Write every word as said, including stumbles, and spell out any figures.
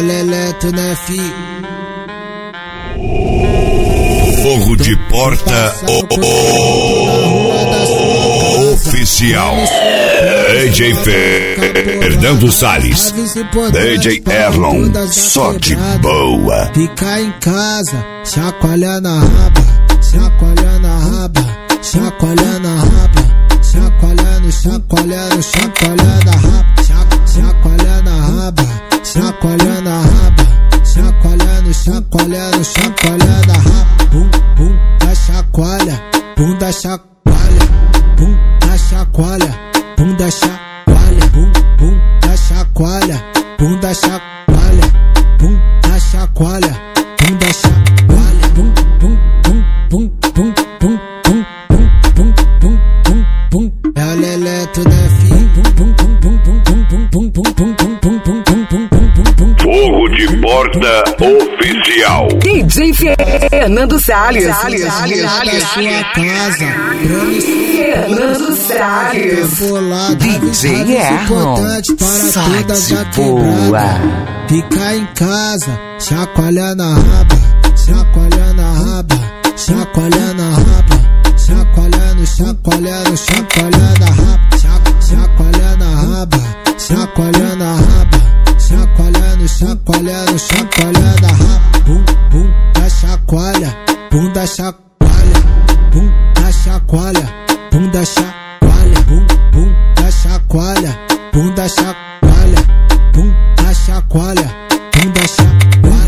Leleto, né, fi? Fogo de Porta o, o, oficial. D J Fernando Salles, D J Erlon, só de boa. Fica em casa, chacoalhando a raba, chacoalhando a raba, chacoalhando a raba, chacoalhando, chacoalhando, chacoalhando a raba, chacoalhando a raba, chacoalhando a raba, chacoalhando, chacoalhando, chacoalhando a raba. Bum, bum, da chacoalha, bum da chacoalha, bum da chacoalha, bum da chacoalha, bum, bum da chacoalha, bum da chacoalha, bum da chacoalha, bum da chacoalha, bum, bum, bum, bum, bum, bum, bum, bum, bum, bum, bum, bum. É o Leleto, né, filho? Bum, bum, bum, bum, bum, bum, bum, bum, bum, bum, bum, bum, bum, bum, bum, bum, bum. Fogo de Porta oficial. D J Fernando Salles. Salles, Salles, Salles. Sua casa, Fernando Salles. D J Erlon, para todas de a boa. Fica em casa, chacoalhando a raba, chacoalhando a raba, chacoalhando a raba, chacoalhando, chacoalhando, chacoalhando a raba, chacoalhando a raba, chacoalhando a raba, chacoalhando, chacoalhando, chacoalhando a raba. Bum, bum da chacoalha, bum da chacoalha, bum da chacoalha, bum da chacoalha, bum, bum da chacoalha, bum da chacoalha, bum da chacoalha, bum da chacoalha.